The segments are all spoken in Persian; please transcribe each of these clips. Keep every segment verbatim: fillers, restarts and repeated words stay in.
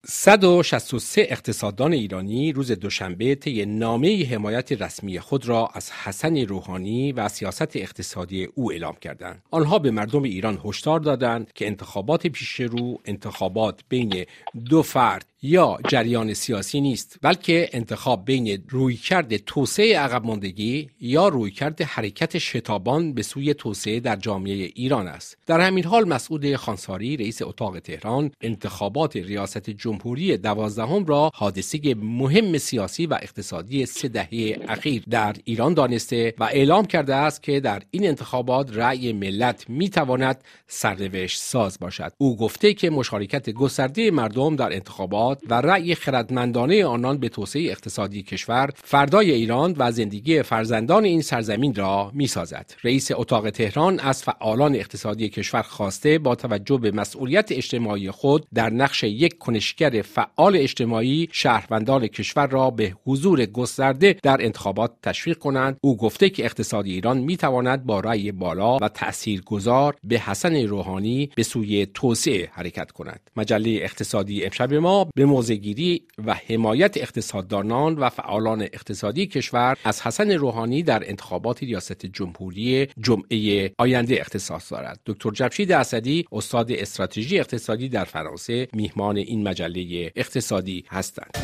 صد و شصت و سه اقتصاددان ایرانی روز دوشنبه طی نامه حمایت رسمی خود را از حسن روحانی و سیاست اقتصادی او اعلام کردند. آنها به مردم ایران هشدار دادند که انتخابات پیش رو انتخابات بین دو فرد یا جریان سیاسی نیست، بلکه انتخاب بین رویکرد توسعه عقب ماندگی یا رویکرد حرکت شتابان به سوی توسعه در جامعه ایران است. در همین حال مسعود خانساری رئیس اتاق تهران انتخابات ریاست جمهوری دوازدهم را حادثه مهم سیاسی و اقتصادی سه دهه اخیر در ایران دانسته و اعلام کرده است که در این انتخابات رأی ملت میتواند سرنوشت ساز باشد. او گفته که مشارکت گسترده مردم در انتخابات و رأی خردمندانه آنان به توسعه اقتصادی کشور فردای ایران و زندگی فرزندان این سرزمین را می‌سازد. رئیس اتاق تهران از فعالان اقتصادی کشور خواسته با توجه به مسئولیت اجتماعی خود در نقش یک کنشگر فعال اجتماعی شهروندان کشور را به حضور گسترده در انتخابات تشویق کنند. او گفته که اقتصاد ایران می‌تواند با رأی بالا و تاثیرگذار به حسن روحانی به سوی توسعه حرکت کند. مجله اقتصادی امشب ما به موضع‌گیری و حمایت اقتصاددانان و فعالان اقتصادی کشور از حسن روحانی در انتخابات ریاست جمهوری جمعه آینده اختصاص دارد. دکتر جمشید اسدی استاد استراتژی اقتصادی در فرانسه میهمان این مجله اقتصادی هستند.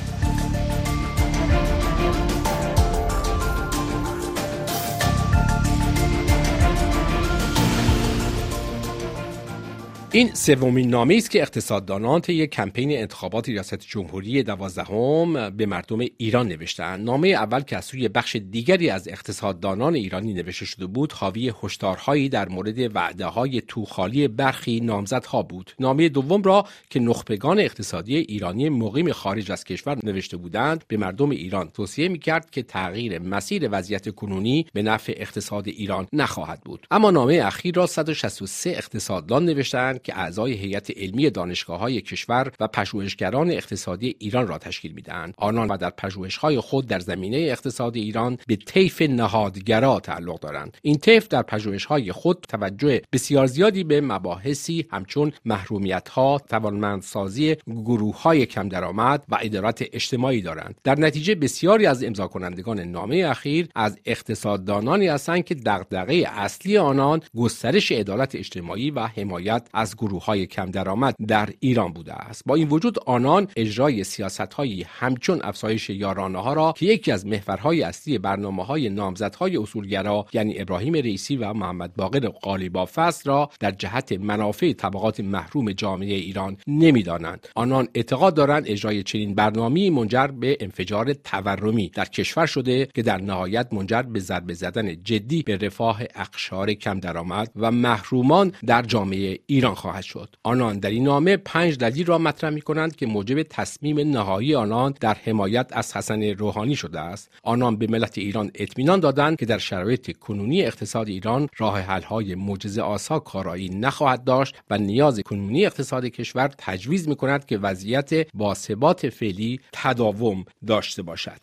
این سومین نامه‌ای است که اقتصاددانان طی کمپین انتخابات ریاست جمهوری دوازدهم به مردم ایران نوشتند. نامه اول که از سوی بخش دیگری از اقتصاددانان ایرانی نوشته شده بود، حاوی هشدارهایی در مورد وعده‌های توخالی برخی نامزدها بود. نامه دوم را که نخبگان اقتصادی ایرانی مقیم خارج از کشور نوشته بودند، به مردم ایران توصیه می‌کرد که تغییر مسیر وضعیت کنونی به نفع اقتصاد ایران نخواهد بود. اما نامه اخیر را صد و شصت و سه اقتصاددان نوشتند که اعضای هیئت علمی دانشگاه‌های کشور و پژوهشگران اقتصادی ایران را تشکیل می‌دهند. آنان و در پژوهش‌های خود در زمینه اقتصاد ایران به طیف نهادگرا تعلق دارند. این طیف در پژوهش‌های خود توجه بسیار زیادی به مباحثی همچون محرومیت‌ها، توانمندسازی گروه‌های کم درآمد و عدالت اجتماعی دارند. در نتیجه بسیاری از امضاکنندگان نامه اخیر از اقتصاددانانی هستند که دغدغه اصلی آنان گسترش عدالت اجتماعی و حمایت از گروه‌های کم درآمد در ایران بوده است. با این وجود آنان اجرای سیاست‌هایی همچون افزایش یارانه‌ها را که یکی از محورهای اصلی برنامه‌های نامزدهای اصولگرا یعنی ابراهیم رئیسی و محمد باقر قالیبافست را در جهت منافع طبقات محروم جامعه ایران نمی‌دانند. آنان اعتقاد دارند اجرای چنین برنامه‌ای منجر به انفجار تورمی در کشور شده که در نهایت منجر به ضربه زدن جدی به رفاه اقشار کم درآمد و محرومان در جامعه ایران خواهد شد. آنان در این نامه پنج دلیل را مطرح می‌کنند که موجب تصمیم نهایی آنان در حمایت از حسن روحانی شده است. آنان به ملت ایران اطمینان دادند که در شرایط کنونی اقتصاد ایران راه حل‌های معجزه‌آسا کارایی نخواهد داشت و نیاز کنونی اقتصاد کشور تجویز می‌کند که وضعیت با ثبات فعلی تداوم داشته باشد.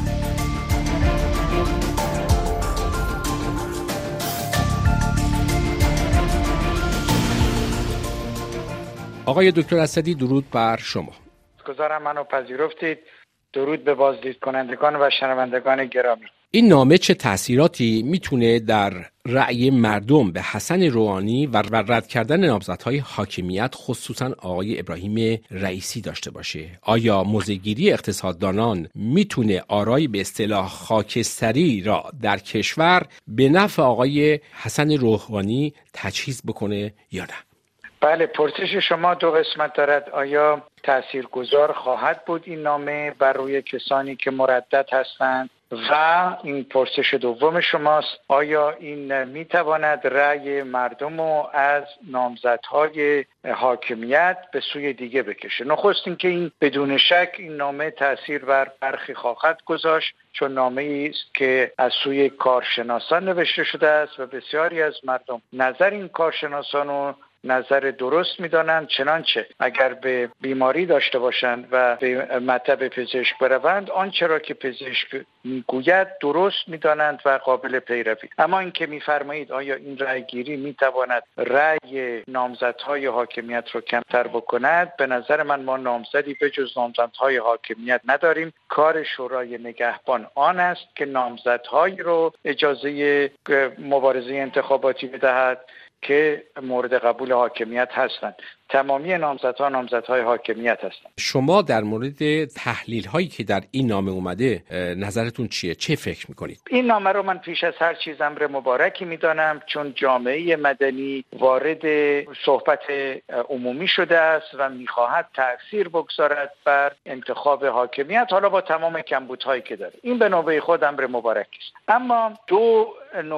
آقای دکتر اسدی، درود بر شما. گزارم منو پذیرفتید. درود به بازدید کنندگان و شنوندگان گرامی. این نامه چه تأثیراتی میتونه در رأی مردم به حسن روحانی و رد کردن نامزدهای حاکمیت خصوصا آقای ابراهیم رئیسی داشته باشه؟ آیا موضع‌گیری اقتصاددانان میتونه آرای به اصطلاح خاکستری را در کشور به نفع آقای حسن روحانی تجهیز بکنه یا نه؟ بله، پرسش شما دو قسمت دارد. آیا تاثیرگذار خواهد بود این نامه بر روی کسانی که مردد هستند؟ و این پرسش دوم شماست، آیا این میتواند رأی مردم رو از نامزدهای حاکمیت به سوی دیگه بکشه؟ نخست این که این بدون شک این نامه تأثیر بر برخی خواهد گذاشت، چون نامه‌ای است که از سوی کارشناسان نوشته شده است و بسیاری از مردم نظر این کارشناسان رو نظر درست میدانند، چنانچه اگر به بیماری داشته باشند و به مطب پزشک بروند آنچه را که پزشک میگوید درست میدانند و قابل پیروی. اما اینکه میفرمایید آیا این رأی گیری میتواند رأی نامزدهای حاکمیت رو کمتر بکند، به نظر من ما نامزدی به جز نامزدهای حاکمیت نداریم. کار شورای نگهبان آن است که نامزدهایی رو اجازه مبارزه انتخاباتی بدهد که مورد قبول حاکمیت هستند. تمامی نامزدها نامزدهای حاکمیت هستند. شما در مورد تحلیل هایی که در این نامه اومده نظرتون چیه؟ چه فکر میکنید؟ این نامه رو من پیش از هر چیز امر مبارکی میدانم، چون جامعه مدنی وارد صحبت عمومی شده است و میخواهد تأثیر بگذارد بر انتخاب حاکمیت، حالا با تمام کمبودهایی که داره. این به نوبه خود امر مبارکی است. اما دو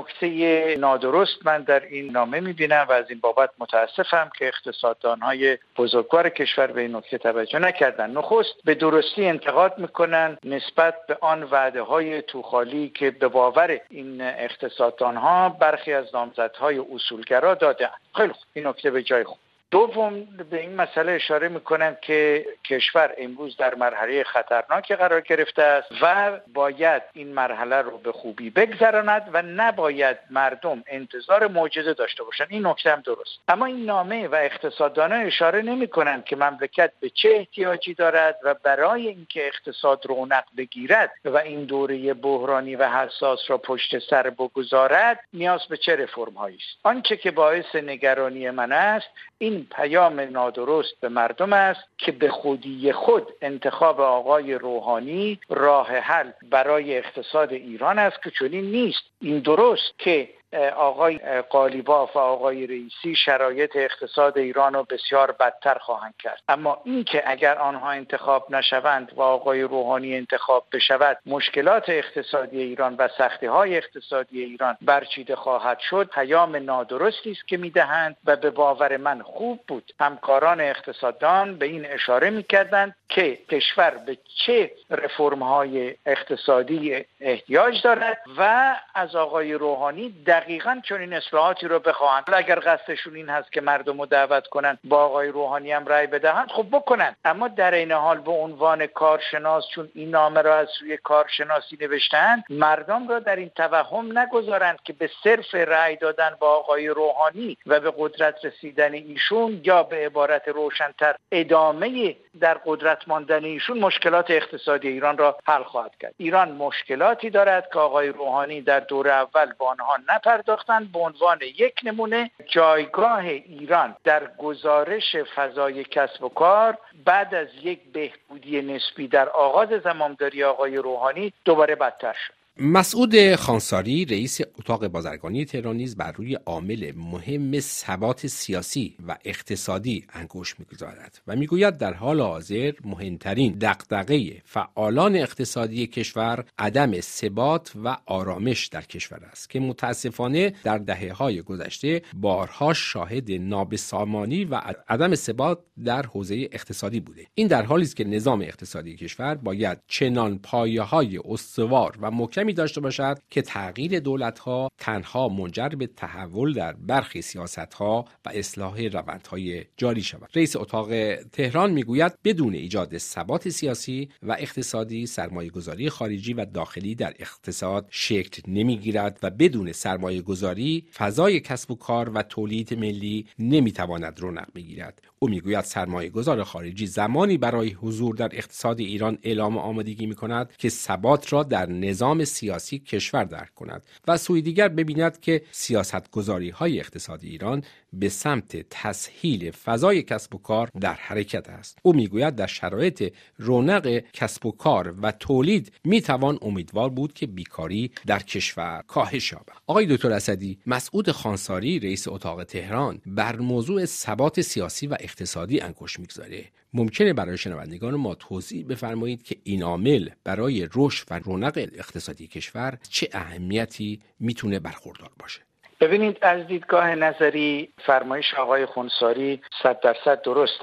نکته نادرست من در این نامه میبینم و از این بابت متاسفم که اقتصاددانهای بزرگوار کشور به این نکته توجه نکردن. نخست به درستی انتقاد میکنن نسبت به آن وعده های توخالی که به باور این اقتصاددانها برخی از نامزدهای اصولگرا دادن. خیلی خوب، این نکته به جای خوب. دوم، به این مسئله اشاره میکنم که کشور امروز در مرحله خطرناکی قرار گرفته است و باید این مرحله رو به خوبی بگذراند و نباید مردم انتظار معجزه داشته باشند. این نکته هم درست. اما این نامه و اقتصاددانان اشاره نمیکنند که مملکت به چه احتیاجی دارد و برای اینکه اقتصاد رونق بگیرد و این دوره بحرانی و حساس را پشت سر بگذارد نیاز به چه رفرم هایی است. آنچه که باعث نگرانی من است این پیام نادرست به مردم است که به خودی خود انتخاب آقای روحانی راه حل برای اقتصاد ایران است که چنین نیست. این درست که آقای قالیباف و آقای رئیسی شرایط اقتصاد ایران رو بسیار بدتر خواهند کرد، اما این که اگر آنها انتخاب نشوند و آقای روحانی انتخاب بشود مشکلات اقتصادی ایران و سختی‌های اقتصادی ایران برچیده خواهد شد پیام نادرستی است که میدهند و به باور من خوب بود همکاران اقتصاددان به این اشاره میکردند که کشور به چه رفرم‌های اقتصادی احتیاج دارد و از آقای روحانی دقیقاً چنین اصلاحاتی رو بخواهند. اگر قصدشون این هست که مردم رو دعوت کنن با آقای روحانی هم رأی بدهند، خب بکنن، اما در این حال به عنوان کارشناس، چون این نامه را از سوی کارشناسی نوشتند، مردم را در این توهم نگذارند که به صرف رأی دادن با آقای روحانی و به قدرت رسیدن ایشون یا به عبارت روشن‌تر ادامه در قدرت ماندن ایشون مشکلات اقتصادی ایران را حل خواهد کرد. ایران مشکلاتی دارد که آقای روحانی در دور اول با آنها نپرداختند. به عنوان یک نمونه جایگاه ایران در گزارش فضای کسب و کار بعد از یک بهبودی نسبی در آغاز زمامداری آقای روحانی دوباره بدتر شد. مسعود خانساری رئیس اتاق بازرگانی تهران نیز بر روی عامل مهم ثبات سیاسی و اقتصادی انگشت می‌گذارد و میگوید در حال حاضر مهمترین دغدغه فعالان اقتصادی کشور عدم ثبات و آرامش در کشور است که متاسفانه در دهه‌های گذشته بارها شاهد نابسامانی و عدم ثبات در حوزه اقتصادی بوده. این در حالی است که نظام اقتصادی کشور باید چنان پایه‌های استوار و محکمی داشته باشد که تغییر دولت‌ها تنها منجر به تحول در برخی سیاست‌ها و اصلاح روندهای جاری شود. رئیس اتاق تهران میگوید بدون ایجاد ثبات سیاسی و اقتصادی سرمایه‌گذاری خارجی و داخلی در اقتصاد شکل نمیگیرد و بدون سرمایه‌گذاری فضای کسب و کار و تولید ملی نمیتواند رونق بگیرد. او میگوید سرمایه‌گذار خارجی زمانی برای حضور در اقتصاد ایران اعلام آمادگی می‌کند که ثبات را در نظام سیاسی کشور درک کند و سوی دیگر ببیند که سیاست‌گذاری‌های اقتصادی ایران به سمت تسهیل فضای کسب و کار در حرکت است. او میگوید در شرایط رونق کسب و کار و تولید میتوان امیدوار بود که بیکاری در کشور کاهش یابد. آقای دکتر اسدی، مسعود خانساری رئیس اتاق تهران بر موضوع ثبات سیاسی و اقتصادی انگشت میگذاره. ممکنه برای شنوندگان ما توضیح بفرمایید که این عامل برای رشد و رونق اقتصادی کشور چه اهمیتی میتونه برخوردار باشه؟ ببینید، از دیدگاه نظری فرمایش آقای خانساری صد درصد درست است.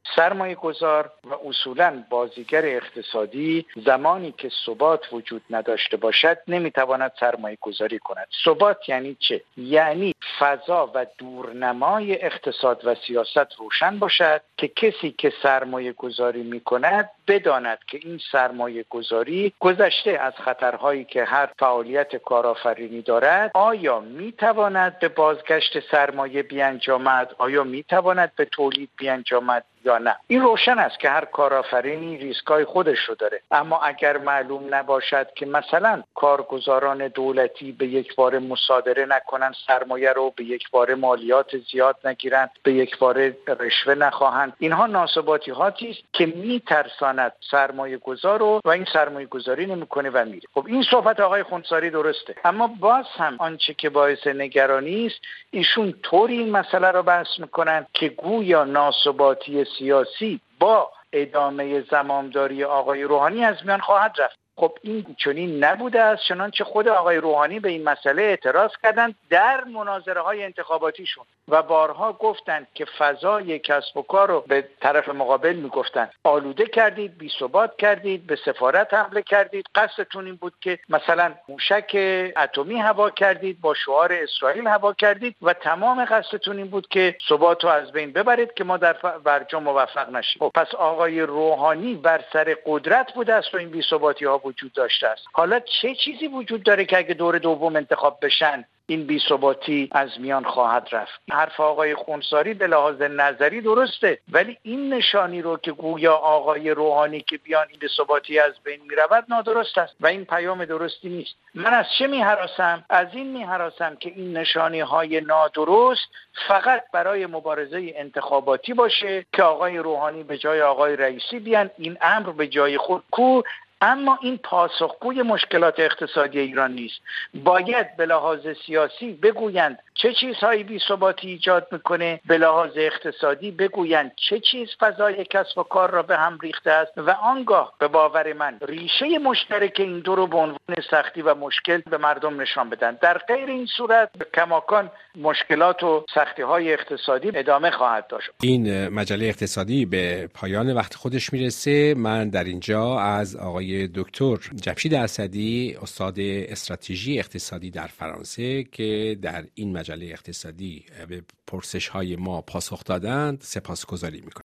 سرمایه گذار و اصولاً بازیگر اقتصادی زمانی که ثبات وجود نداشته باشد نمیتواند سرمایه گذاری کند. ثبات یعنی چه؟ یعنی فضا و دورنمای اقتصاد و سیاست روشن باشد که کسی که سرمایه گذاری میکند بداند که این سرمایه گذاری گذشته از خطرهایی که هر فعالیت کارآفرینی دارد آیا میتواند به بازگشت سرمایه بیانجامد، آیا میتواند به تولید بیانجامد یا نه. این روشن است که هر کارآفرینی ریسکای خودش رو داره، اما اگر معلوم نباشد که مثلا کارگزاران دولتی به یک بار مصادره نکنن سرمایه رو، به یک بار مالیات زیاد نگیرن، به یک بار رشوه نخواهند، اینها ناثباتی‌هاتی است که میترساند سرمایه گذار رو و این سرمایه گذاری نمیکنه و میره. خب این صحبت آقای خونساری درسته، اما باز هم آنچه که باعث نگرانی است ایشون طوری این مسئله رو بحث میکنن که گویا ناثباتی سیاسی با ادامه زمامداری آقای روحانی از میان خواهد رفت. خب این چنین نبوده است، چنانچه خود آقای روحانی به این مسئله اعتراض کردند در مناظره های انتخاباتیشون و بارها گفتند که فضای کسب و کار رو به طرف مقابل میگفتند آلوده کردید، بی ثبات کردید، به سفارت حمله کردید، قصدتون این بود که مثلا موشک اتمی هوا کردید، با شعار اسرائیل هوا کردید و تمام قصدتون این بود که ثبات رو از بین ببرید که ما در برجام موفق نشیم. خب پس آقای روحانی بر سر قدرت بوده است و این بی ثباتی ها وجود داشته است. حالا چه چیزی وجود داره که اگه دور دوم انتخاب بشن این بی‌ثباتی از میان خواهد رفت؟ حرف آقای خونساری به لحاظ نظری درسته، ولی این نشانی رو که گویا آقای روحانی که بیان این بی‌ثباتی از بین میرود نادرست است و این پیام درستی نیست. من از چه میهراسم؟ از این میهراسم که این نشانی های نادرست فقط برای مبارزه انتخاباتی باشه که آقای روحانی به جای آقای رئیسی بیان، این امر به جای خود کو، اما این پاسخگوی مشکلات اقتصادی ایران نیست. باید به لحاظ سیاسی بگویند چه چیزهایی بی‌ثباتی ایجاد میکنه، به لحاظ اقتصادی بگویند چه چیز فضای کسب و کار را به هم ریخته است و آنگاه به باور من ریشه مشترک این دو رو به عنوان سختی و مشکل به مردم نشان بدن. در غیر این صورت کماکان مشکلات و سختی‌های اقتصادی ادامه خواهد داشت. این مجله اقتصادی به پایان وقت خودش میرسه. من در اینجا از آقای دکتر جمشید اسدی، استاد استراتژی اقتصادی در فرانسه که در این مجله اقتصادی به پرسش‌های ما پاسخ دادند سپاسگزاری می‌کنم.